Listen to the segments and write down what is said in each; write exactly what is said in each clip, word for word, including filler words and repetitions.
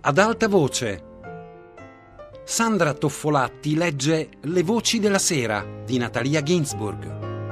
Ad alta voce. Sandra Toffolatti legge Le voci della sera di Natalia Ginzburg.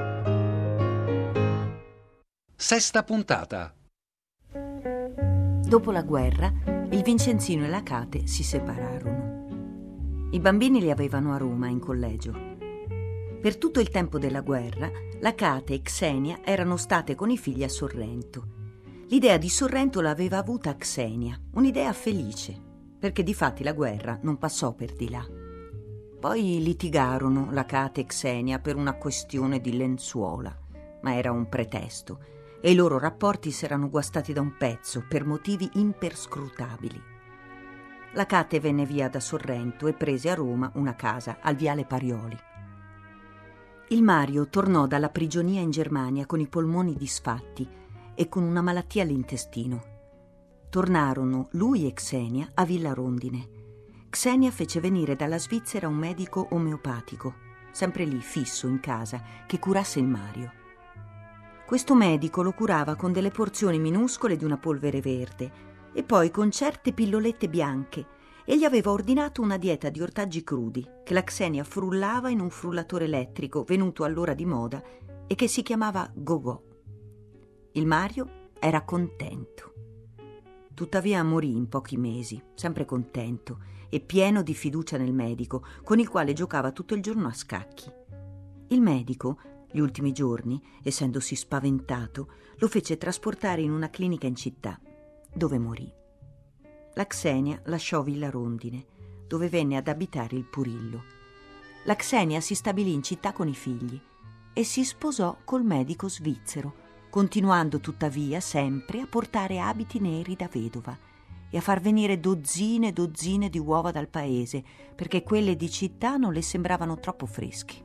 Sesta puntata. Dopo la guerra, il Vincenzino e la Kate si separarono. I bambini li avevano a Roma, in collegio. Per tutto il tempo della guerra, la Kate e Xenia erano state con i figli a Sorrento. L'idea di Sorrento l'aveva avuta Xenia, un'idea felice, perché difatti la guerra non passò per di là. Poi litigarono la Kate e Xenia per una questione di lenzuola, ma era un pretesto, e i loro rapporti s'erano guastati da un pezzo per motivi imperscrutabili. La Kate venne via da Sorrento e prese a Roma una casa al Viale Parioli. Il Mario tornò dalla prigionia in Germania con i polmoni disfatti e con una malattia all'intestino. Tornarono lui e Xenia a Villa Rondine. Xenia fece venire dalla Svizzera un medico omeopatico, sempre lì fisso in casa, che curasse il Mario. Questo medico lo curava con delle porzioni minuscole di una polvere verde e poi con certe pillolette bianche, e gli aveva ordinato una dieta di ortaggi crudi che la Xenia frullava in un frullatore elettrico venuto allora di moda e che si chiamava Go-Go. Il Mario era contento. Tuttavia morì in pochi mesi, sempre contento e pieno di fiducia nel medico, con il quale giocava tutto il giorno a scacchi. Il medico, gli ultimi giorni, essendosi spaventato, lo fece trasportare in una clinica in città, dove morì. La Xenia lasciò Villa Rondine, dove venne ad abitare il Purillo. La Xenia si stabilì in città con i figli e si sposò col medico svizzero, continuando tuttavia sempre a portare abiti neri da vedova e a far venire dozzine e dozzine di uova dal paese, perché quelle di città non le sembravano troppo fresche.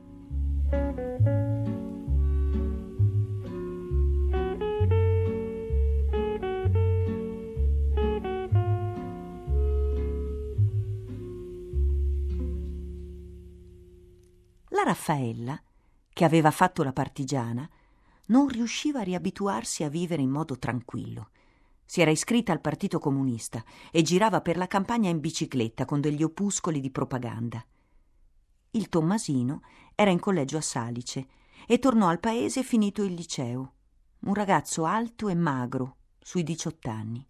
La Raffaella, che aveva fatto la partigiana, non riusciva a riabituarsi a vivere in modo tranquillo. Si era iscritta al Partito Comunista e girava per la campagna in bicicletta con degli opuscoli di propaganda. Il Tommasino era in collegio a Salice e tornò al paese finito il liceo, un ragazzo alto e magro, sui diciotto anni.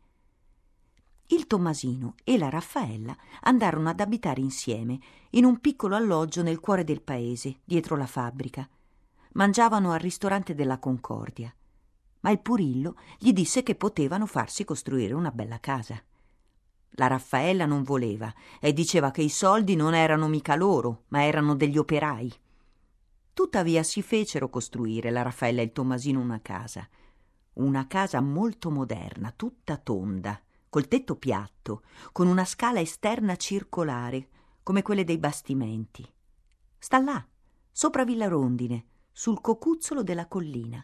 Il Tommasino e la Raffaella andarono ad abitare insieme in un piccolo alloggio nel cuore del paese, dietro la fabbrica. Mangiavano al ristorante della Concordia, ma il Purillo gli disse che potevano farsi costruire una bella casa. La Raffaella non voleva e diceva che i soldi non erano mica loro, ma erano degli operai. Tuttavia si fecero costruire la Raffaella e il Tommasino una casa, una casa molto moderna, tutta tonda, col tetto piatto, con una scala esterna circolare, come quelle dei bastimenti. Sta là, sopra Villa Rondine, sul cocuzzolo della collina.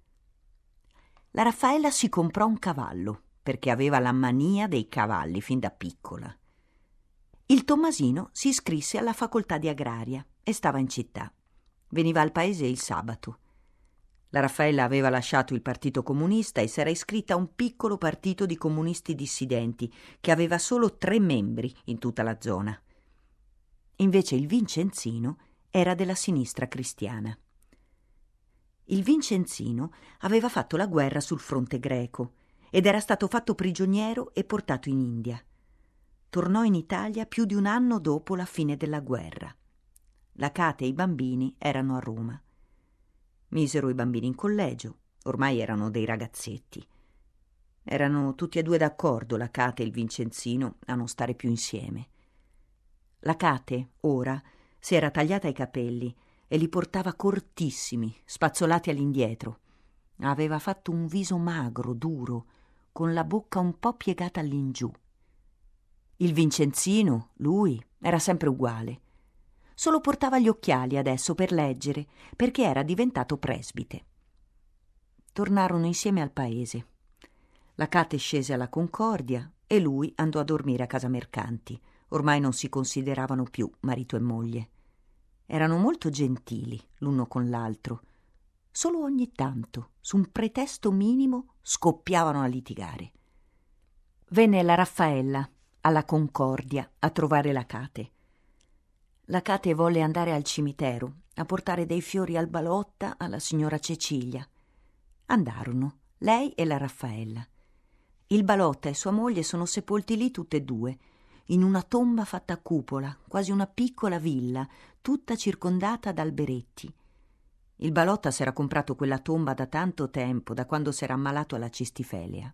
La Raffaella si comprò un cavallo, perché aveva la mania dei cavalli fin da piccola. Il Tommasino si iscrisse alla facoltà di agraria e stava in città. Veniva al paese il sabato. La Raffaella aveva lasciato il Partito Comunista e s'era iscritta a un piccolo partito di comunisti dissidenti che aveva solo tre membri in tutta la zona. Invece il Vincenzino era della sinistra cristiana. Il Vincenzino aveva fatto la guerra sul fronte greco ed era stato fatto prigioniero e portato in India. Tornò in Italia più di un anno dopo la fine della guerra. La Kate e i bambini erano a Roma. Misero i bambini in collegio, ormai erano dei ragazzetti. Erano tutti e due d'accordo, la Kate e il Vincenzino, a non stare più insieme. La Kate, ora, si era tagliata i capelli e li portava cortissimi, spazzolati all'indietro. Aveva fatto un viso magro, duro, con la bocca un po' piegata all'ingiù. Il Vincenzino, lui, era sempre uguale. Solo portava gli occhiali adesso per leggere, perché era diventato presbite. Tornarono insieme al paese. La Kate scese alla Concordia e lui andò a dormire a Casa Mercanti. Ormai non si consideravano più marito e moglie. Erano molto gentili l'uno con l'altro. Solo ogni tanto, su un pretesto minimo, scoppiavano a litigare. Venne la Raffaella alla Concordia a trovare la Kate. La Kate volle andare al cimitero a portare dei fiori al balotta alla signora Cecilia. Andarono, lei e la Raffaella. Il balotta e sua moglie sono sepolti lì tutte e due, in una tomba fatta a cupola, quasi una piccola villa, tutta circondata da alberetti. Il balotta s'era comprato quella tomba da tanto tempo, da quando s'era ammalato alla cistifelia.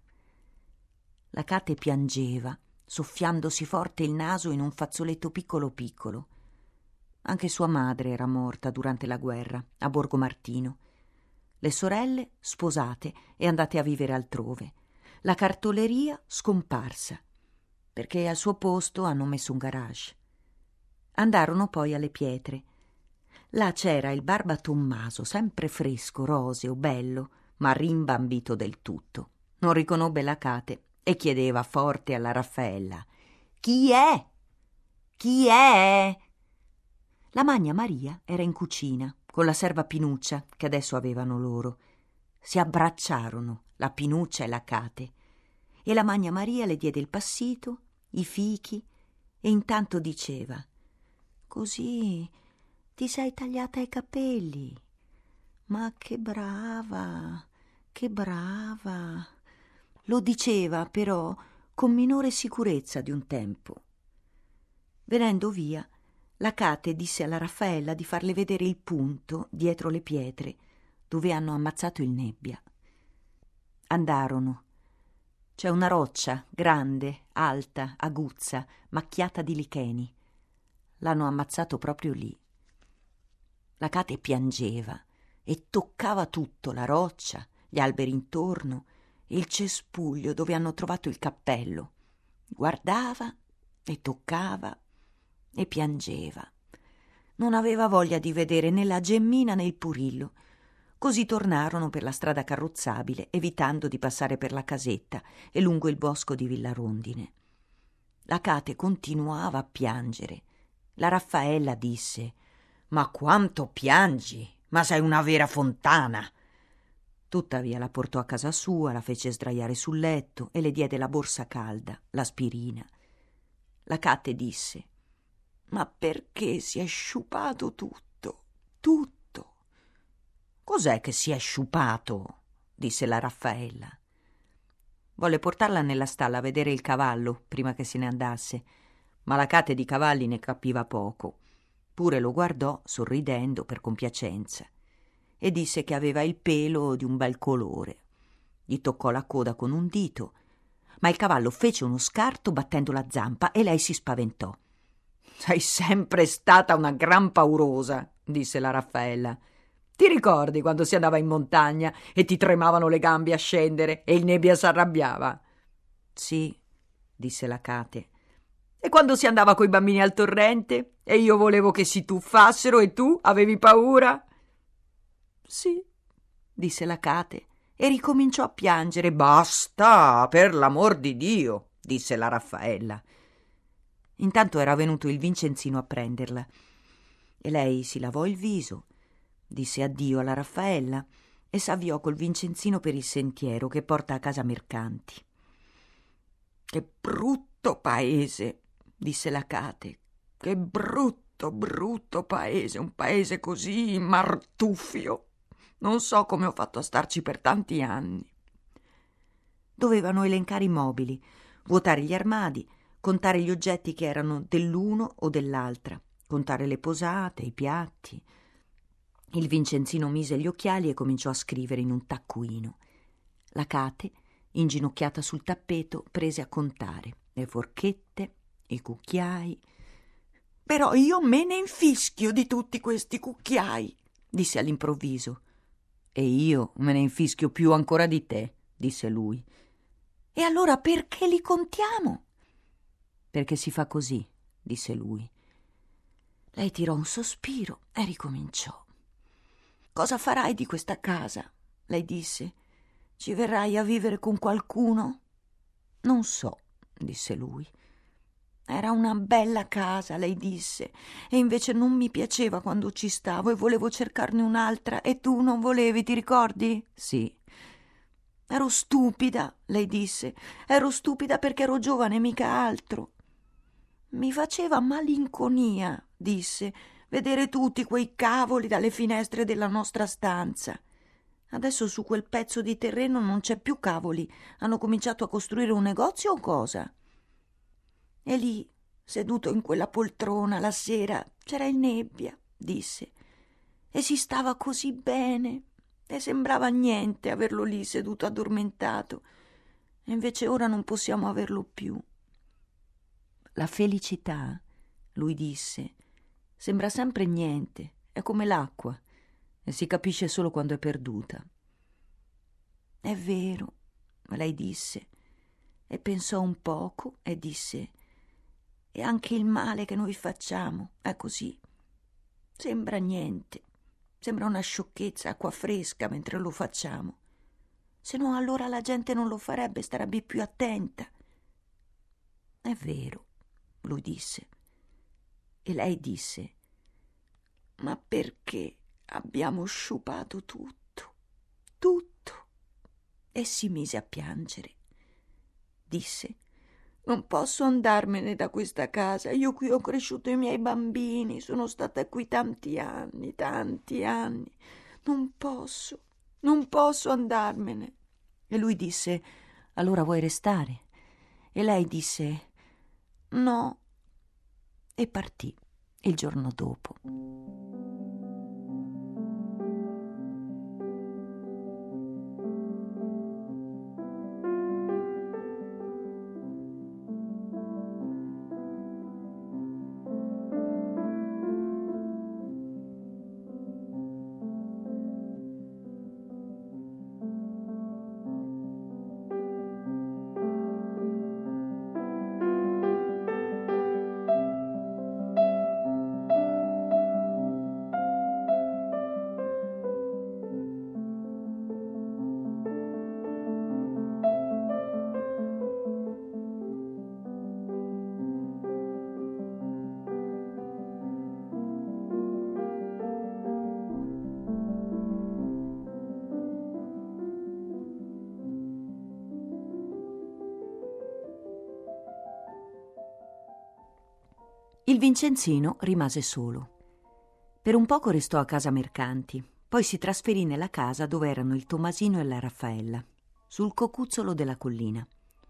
La Kate piangeva, soffiandosi forte il naso in un fazzoletto piccolo piccolo. Anche sua madre era morta durante la guerra, a Borgo Martino. Le sorelle sposate e andate a vivere altrove. La cartoleria scomparsa, perché al suo posto hanno messo un garage. Andarono poi alle Pietre. Là c'era il Barba Tommaso, sempre fresco, roseo, bello, ma rimbambito del tutto. Non riconobbe la Kate e chiedeva forte alla Raffaella: «Chi è? Chi è?» La Magna Maria era in cucina con la serva Pinuccia, che adesso avevano loro. Si abbracciarono, la Pinuccia e la Kate, e la Magna Maria le diede il passito, i fichi, e intanto diceva: «Così ti sei tagliata i capelli. Ma che brava, che brava!» Lo diceva però con minore sicurezza di un tempo. Venendo via, la Kate disse alla Raffaella di farle vedere il punto dietro le pietre dove hanno ammazzato il Nebbia. Andarono. C'è una roccia grande, alta, aguzza, macchiata di licheni. L'hanno ammazzato proprio lì. La Kate piangeva e toccava tutto, la roccia, gli alberi intorno, il cespuglio dove hanno trovato il cappello. Guardava e toccava e piangeva. Non aveva voglia di vedere né la gemmina né il Purillo. Così tornarono per la strada carrozzabile, evitando di passare per la casetta e lungo il bosco di Villarondine. La Kate continuava a piangere. La Raffaella disse: «Ma quanto piangi? Ma sei una vera fontana!» Tuttavia la portò a casa sua, la fece sdraiare sul letto e le diede la borsa calda, l'aspirina. La Kate disse: «Ma perché si è sciupato tutto, tutto?» «Cos'è che si è sciupato?» disse la Raffaella. Volle portarla nella stalla a vedere il cavallo prima che se ne andasse, ma la Kate di cavalli ne capiva poco. Pure lo guardò sorridendo per compiacenza e disse che aveva il pelo di un bel colore. Gli toccò la coda con un dito, ma il cavallo fece uno scarto battendo la zampa e lei si spaventò. «Sei sempre stata una gran paurosa», disse la Raffaella. «Ti ricordi quando si andava in montagna e ti tremavano le gambe a scendere e il Nebbia s'arrabbiava?» «Sì», disse la Kate. «E quando si andava coi bambini al torrente e io volevo che si tuffassero e tu avevi paura?» «Sì», disse la Kate e ricominciò a piangere. «Basta, per l'amor di Dio», disse la Raffaella. Intanto era venuto il Vincenzino a prenderla e lei si lavò il viso, disse addio alla Raffaella e s'avviò col Vincenzino per il sentiero che porta a casa Mercanti. «Che brutto paese», disse la Kate, «che brutto, brutto paese, un paese così martuffio. Non so come ho fatto a starci per tanti anni». Dovevano elencare i mobili, vuotare gli armadi, contare gli oggetti che erano dell'uno o dell'altra, contare le posate, i piatti. Il Vincenzino mise gli occhiali e cominciò a scrivere in un taccuino. La Kate, inginocchiata sul tappeto, prese a contare le forchette, i cucchiai. «Però io me ne infischio di tutti questi cucchiai», disse all'improvviso. «E io me ne infischio più ancora di te», disse lui. «E allora perché li contiamo?» «Perché si fa così», disse lui. Lei tirò un sospiro e ricominciò. «Cosa farai di questa casa?» lei disse. «Ci verrai a vivere con qualcuno?» «Non so», disse lui. «Era una bella casa», lei disse, «e invece non mi piaceva quando ci stavo e volevo cercarne un'altra e tu non volevi, ti ricordi?» «Sì». «Ero stupida», lei disse, «ero stupida perché ero giovane, mica altro. Mi faceva malinconia, disse, vedere tutti quei cavoli dalle finestre della nostra stanza. Adesso su quel pezzo di terreno non c'è più cavoli. Hanno cominciato a costruire un negozio o cosa? E lì, seduto in quella poltrona la sera, c'era il nebbia, disse, e si stava così bene, e sembrava niente averlo lì seduto addormentato, e invece ora non possiamo averlo più. La felicità, lui disse, sembra sempre niente, è come l'acqua, e si capisce solo quando è perduta. È vero, lei disse, e pensò un poco e disse, e anche il male che noi facciamo è così. Sembra niente, sembra una sciocchezza, acqua fresca mentre lo facciamo. Se no allora la gente non lo farebbe, starebbe più attenta. È vero, lui disse. E lei disse, ma perché abbiamo sciupato tutto, tutto? E si mise a piangere. Disse, non posso andarmene da questa casa, io qui ho cresciuto i miei bambini, sono stata qui tanti anni, tanti anni, non posso, non posso andarmene. E lui disse, allora vuoi restare? E lei disse, no, e partì il giorno dopo. Il Vincenzino rimase solo. Per un poco restò a casa Mercanti, poi si trasferì nella casa dove erano il Tommasino e la Raffaella, sul cocuzzolo della collina.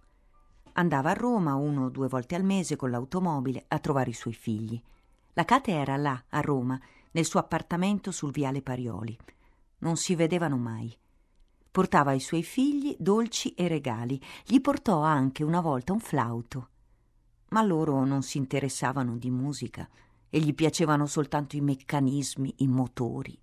Andava a Roma uno o due volte al mese con l'automobile a trovare i suoi figli. La Kate era là, a Roma, nel suo appartamento sul viale Parioli. Non si vedevano mai. Portava ai suoi figli dolci e regali. Gli portò anche una volta un flauto. Ma loro non si interessavano di musica e gli piacevano soltanto i meccanismi, i motori.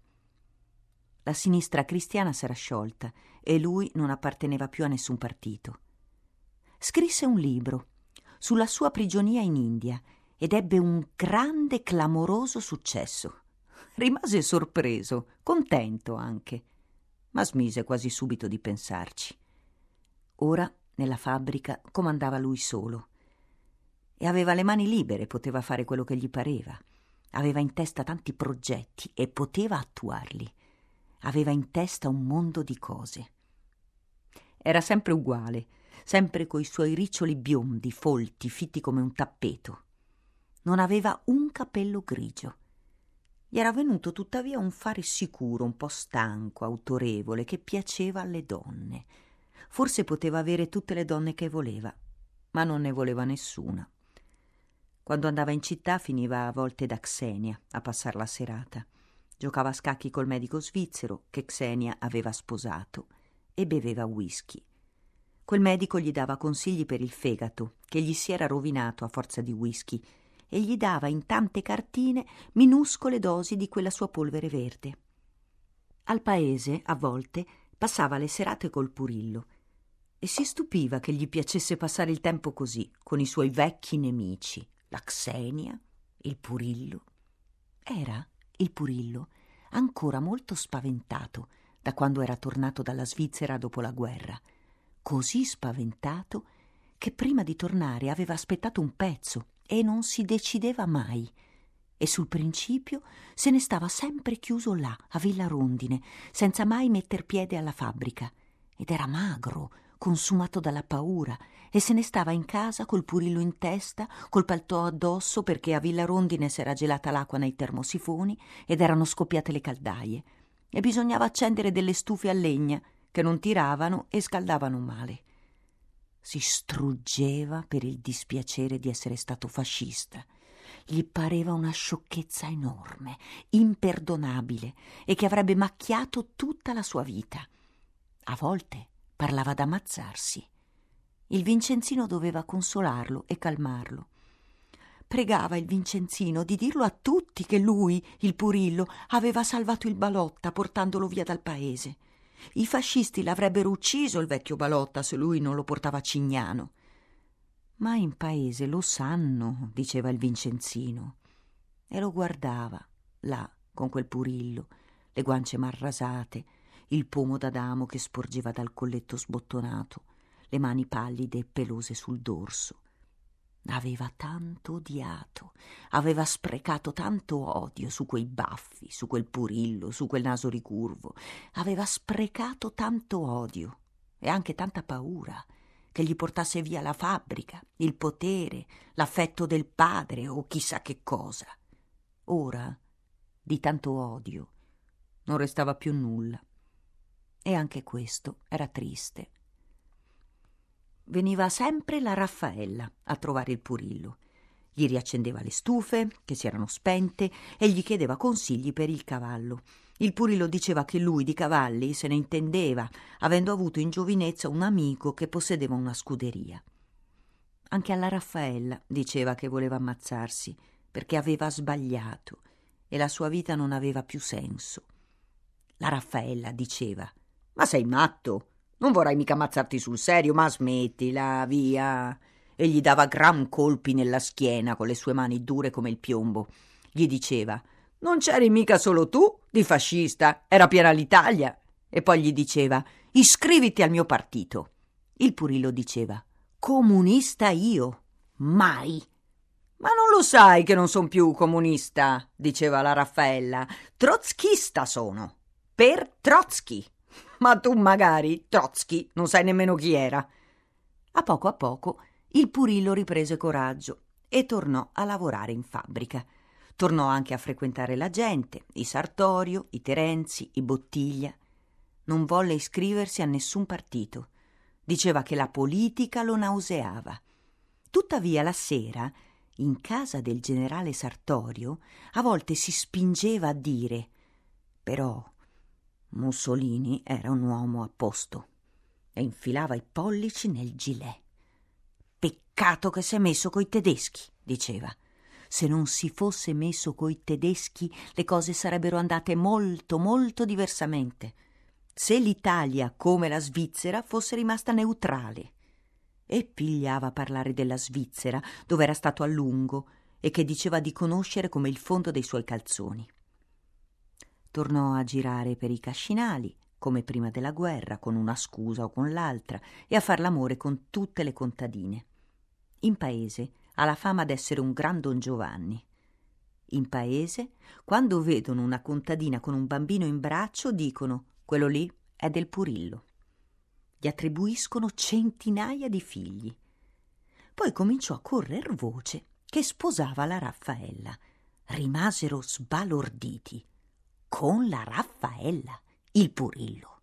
La sinistra cristiana s'era sciolta e lui non apparteneva più a nessun partito. Scrisse un libro sulla sua prigionia in India ed ebbe un grande, clamoroso successo. Rimase sorpreso, contento anche, ma smise quasi subito di pensarci. Ora, nella fabbrica, comandava lui solo. E aveva le mani libere, poteva fare quello che gli pareva. Aveva in testa tanti progetti e poteva attuarli. Aveva in testa un mondo di cose. Era sempre uguale, sempre coi suoi riccioli biondi, folti, fitti come un tappeto. Non aveva un capello grigio. Gli era venuto tuttavia un fare sicuro, un po' stanco, autorevole, che piaceva alle donne. Forse poteva avere tutte le donne che voleva, ma non ne voleva nessuna. Quando andava in città finiva a volte da Xenia a passar la serata. Giocava a scacchi col medico svizzero che Xenia aveva sposato e beveva whisky. Quel medico gli dava consigli per il fegato, che gli si era rovinato a forza di whisky, e gli dava in tante cartine minuscole dosi di quella sua polvere verde. Al paese, a volte, passava le serate col Purillo e si stupiva che gli piacesse passare il tempo così, con i suoi vecchi nemici, la Xenia, il Purillo. Era, il Purillo, ancora molto spaventato da quando era tornato dalla Svizzera dopo la guerra, così spaventato che prima di tornare aveva aspettato un pezzo e non si decideva mai, e sul principio se ne stava sempre chiuso là, a Villa Rondine, senza mai metter piede alla fabbrica, ed era magro, consumato dalla paura, e se ne stava in casa col Purillo in testa, col paltò addosso, perché a Villa Rondine s'era gelata l'acqua nei termosifoni ed erano scoppiate le caldaie e bisognava accendere delle stufe a legna che non tiravano e scaldavano male. Si struggeva per il dispiacere di essere stato fascista. Gli pareva una sciocchezza enorme, imperdonabile, e che avrebbe macchiato tutta la sua vita. A volte parlava d'ammazzarsi. Il Vincenzino doveva consolarlo e calmarlo. Pregava il Vincenzino di dirlo a tutti che lui, il Purillo, aveva salvato il Balotta portandolo via dal paese. I fascisti l'avrebbero ucciso il vecchio Balotta se lui non lo portava a Cignano. Ma in paese lo sanno, diceva il Vincenzino, e lo guardava là con quel Purillo, le guance marrasate, il pomo d'Adamo che sporgeva dal colletto sbottonato, le mani pallide e pelose sul dorso. Aveva tanto odiato, aveva sprecato tanto odio su quei baffi, su quel Purillo, su quel naso ricurvo. Aveva sprecato tanto odio e anche tanta paura che gli portasse via la fabbrica, il potere, l'affetto del padre o chissà che cosa. Ora, di tanto odio, non restava più nulla. E anche questo era triste. Veniva sempre la Raffaella a trovare il Purillo. Gli riaccendeva le stufe, che si erano spente, e gli chiedeva consigli per il cavallo. Il Purillo diceva che lui di cavalli se ne intendeva, avendo avuto in giovinezza un amico che possedeva una scuderia. Anche alla Raffaella diceva che voleva ammazzarsi, perché aveva sbagliato e la sua vita non aveva più senso. La Raffaella diceva: «Ma sei matto? Non vorrai mica ammazzarti sul serio, ma smettila, via!» E gli dava gran colpi nella schiena con le sue mani dure come il piombo. Gli diceva: «Non c'eri mica solo tu di fascista, era piena l'Italia!» E poi gli diceva: «Iscriviti al mio partito!» Il Purillo diceva: «Comunista io? Mai!» «Ma non lo sai che non son più comunista?» diceva la Raffaella. «Trotskista sono, per Trotsky!» «Ma tu magari, Trotsky, non sai nemmeno chi era!» A poco a poco il Purillo riprese coraggio e tornò a lavorare in fabbrica. Tornò anche a frequentare la gente, i Sartorio, i Terenzi, i Bottiglia. Non volle iscriversi a nessun partito. Diceva che la politica lo nauseava. Tuttavia la sera, in casa del generale Sartorio, a volte si spingeva a dire: «Però Mussolini era un uomo a posto», e infilava i pollici nel gilet. «Peccato che si è messo coi tedeschi», diceva. «Se non si fosse messo coi tedeschi le cose sarebbero andate molto, molto diversamente. Se l'Italia, come la Svizzera, fosse rimasta neutrale». E pigliava a parlare della Svizzera, dove era stato a lungo e che diceva di conoscere come il fondo dei suoi calzoni. Tornò a girare per i cascinali, come prima della guerra, con una scusa o con l'altra, e a far l'amore con tutte le contadine. In paese ha la fama d'essere un gran Don Giovanni. In paese, quando vedono una contadina con un bambino in braccio, dicono: «Quello lì è del Purillo». Gli attribuiscono centinaia di figli. Poi cominciò a correr voce che sposava la Raffaella. Rimasero sbalorditi. Con la Raffaella, il Purillo.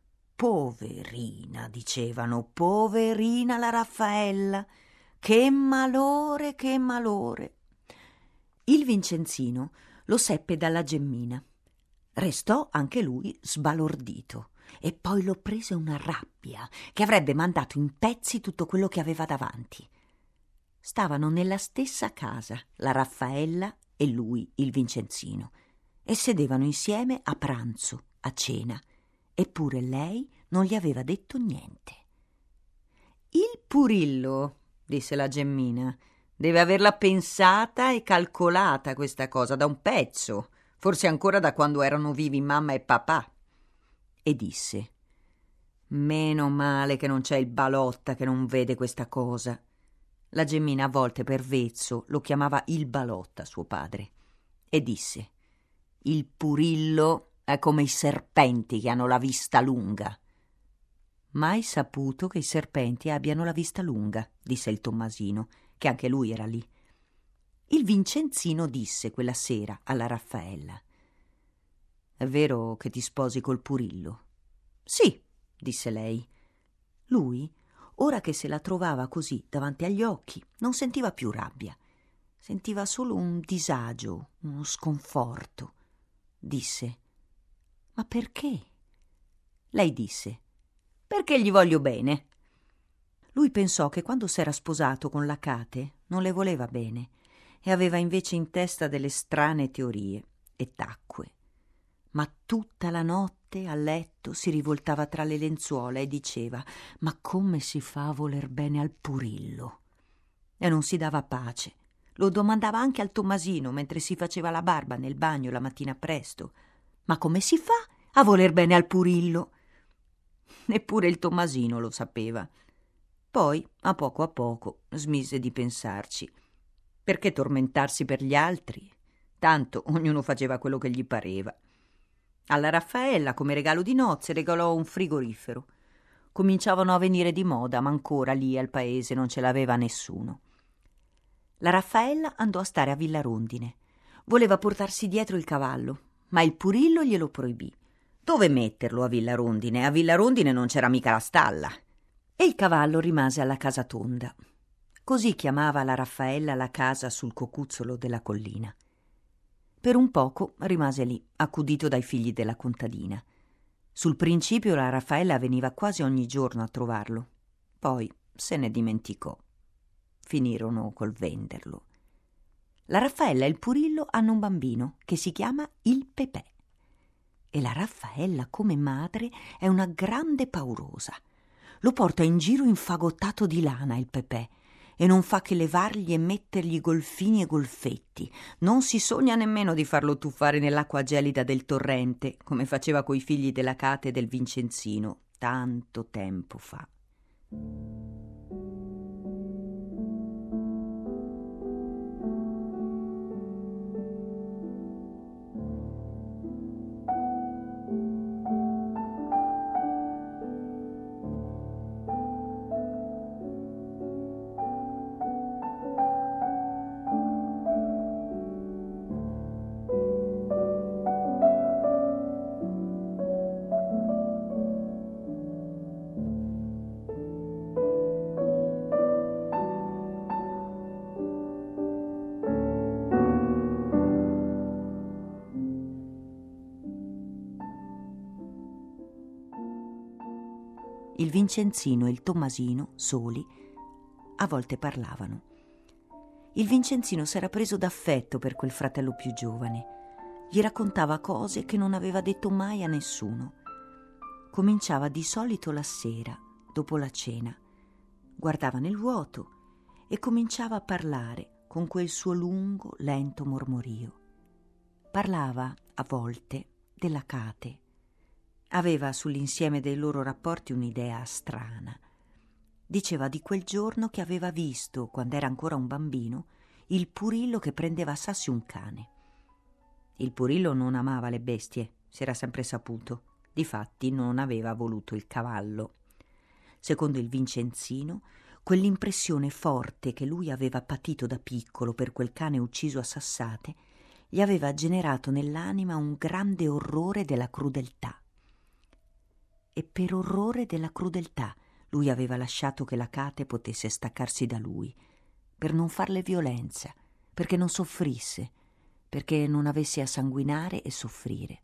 «Poverina», dicevano, «poverina la Raffaella, che malore, che malore». Il Vincenzino lo seppe dalla Gemmina. Restò anche lui sbalordito e poi lo prese una rabbia che avrebbe mandato in pezzi tutto quello che aveva davanti. Stavano nella stessa casa la Raffaella e lui, il Vincenzino, e sedevano insieme a pranzo, a cena, eppure lei non gli aveva detto niente. «Il Purillo», disse la Gemmina, «deve averla pensata e calcolata questa cosa da un pezzo, forse ancora da quando erano vivi mamma e papà». E disse: «Meno male che non c'è il Balotta che non vede questa cosa». La Gemmina a volte per vezzo lo chiamava il Balotta, suo padre, e disse: «Il Purillo è come i serpenti che hanno la vista lunga». Mai saputo che i serpenti abbiano la vista lunga, disse il Tommasino, che anche lui era lì. Il Vincenzino disse quella sera alla Raffaella: «È vero che ti sposi col Purillo?» «Sì», disse lei. Lui, ora che se la trovava così davanti agli occhi, non sentiva più rabbia. Sentiva solo un disagio, uno sconforto. Disse: «Ma perché?» Lei disse: «Perché gli voglio bene». Lui pensò che quando s'era sposato con l'Acate non le voleva bene e aveva invece in testa delle strane teorie, e tacque. Ma tutta la notte a letto si rivoltava tra le lenzuola e diceva: «Ma come si fa a voler bene al Purillo?» E non si dava pace. Lo domandava anche al Tommasino mentre si faceva la barba nel bagno la mattina presto: «Ma come si fa a voler bene al Purillo?» Neppure il Tommasino lo sapeva. Poi, a poco a poco, smise di pensarci. Perché tormentarsi per gli altri? Tanto ognuno faceva quello che gli pareva. Alla Raffaella, come regalo di nozze, regalò un frigorifero. Cominciavano a venire di moda, ma ancora lì al paese non ce l'aveva nessuno. La Raffaella andò a stare a Villa Rondine. Voleva portarsi dietro il cavallo, ma il Purillo glielo proibì. Dove metterlo a Villa Rondine? A Villa Rondine non c'era mica la stalla. E il cavallo rimase alla Casa Tonda. Così chiamava la Raffaella la casa sul cocuzzolo della collina. Per un poco rimase lì, accudito dai figli della contadina. Sul principio la Raffaella veniva quasi ogni giorno a trovarlo. Poi se ne dimenticò. Finirono col venderlo. La Raffaella e il Purillo hanno un bambino che si chiama il Pepè. E la Raffaella, come madre, è una grande paurosa. Lo porta in giro infagottato di lana il Pepè e non fa che levargli e mettergli golfini e golfetti. Non si sogna nemmeno di farlo tuffare nell'acqua gelida del torrente, come faceva coi figli dell'Acate e del Vincenzino tanto tempo fa. Il Vincenzino e il Tommasino, soli, a volte parlavano. Il Vincenzino s'era preso d'affetto per quel fratello più giovane. Gli raccontava cose che non aveva detto mai a nessuno. Cominciava di solito la sera, dopo la cena. Guardava nel vuoto e cominciava a parlare con quel suo lungo, lento mormorio. Parlava, a volte, dell'Acate. Aveva sull'insieme dei loro rapporti un'idea strana. Diceva di quel giorno che aveva visto, quando era ancora un bambino, il Purillo che prendeva a sassi un cane. Il Purillo non amava le bestie, si era sempre saputo. Difatti non aveva voluto il cavallo. Secondo il Vincenzino, quell'impressione forte che lui aveva patito da piccolo per quel cane ucciso a sassate gli aveva generato nell'anima un grande orrore della crudeltà. E per orrore della crudeltà lui aveva lasciato che l'Acate potesse staccarsi da lui, per non farle violenza, perché non soffrisse, perché non avesse a sanguinare e soffrire.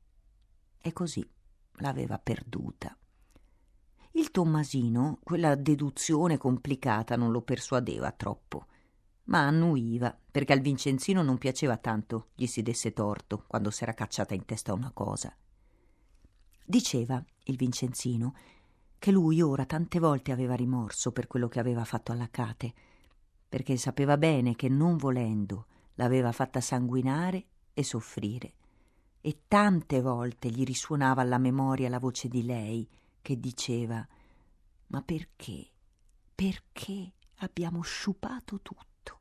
E così l'aveva perduta. Il Tommasino, quella deduzione complicata, non lo persuadeva troppo, ma annuiva, perché al Vincenzino non piaceva tanto gli si desse torto quando s'era cacciata in testa una cosa. Diceva il Vincenzino che lui ora tante volte aveva rimorso per quello che aveva fatto all'Acate, perché sapeva bene che non volendo l'aveva fatta sanguinare e soffrire, e tante volte gli risuonava alla memoria la voce di lei che diceva: «Ma perché, perché abbiamo sciupato tutto?»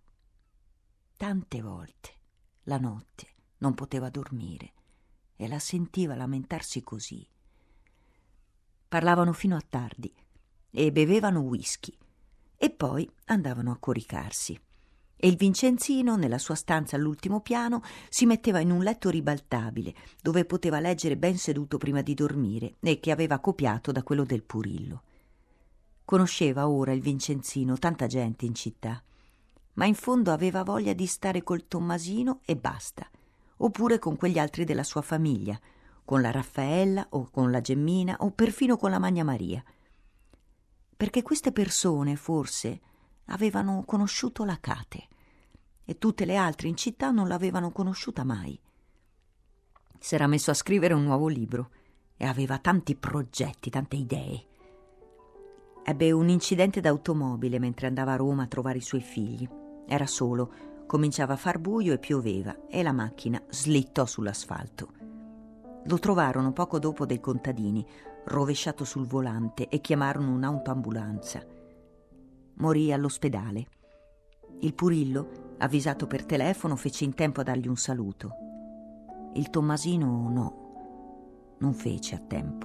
Tante volte la notte non poteva dormire e la sentiva lamentarsi così. Parlavano fino a tardi e bevevano whisky e poi andavano a coricarsi. E il Vincenzino, nella sua stanza all'ultimo piano, si metteva in un letto ribaltabile dove poteva leggere ben seduto prima di dormire e che aveva copiato da quello del Purillo. Conosceva ora il Vincenzino tanta gente in città, ma in fondo aveva voglia di stare col Tommasino e basta, oppure con quegli altri della sua famiglia, con la Raffaella o con la Gemmina o perfino con la Magna Maria. Perché queste persone, forse, avevano conosciuto la Cate e tutte le altre in città non l'avevano conosciuta mai. S'era messo a scrivere un nuovo libro e aveva tanti progetti, tante idee. Ebbe un incidente d'automobile mentre andava a Roma a trovare i suoi figli. Era solo, cominciava a far buio e pioveva e la macchina slittò sull'asfalto. Lo trovarono poco dopo dei contadini, rovesciato sul volante, e chiamarono un'autoambulanza. Morì all'ospedale. Il Purillo, avvisato per telefono, fece in tempo a dargli un saluto. Il Tommasino no, non fece a tempo.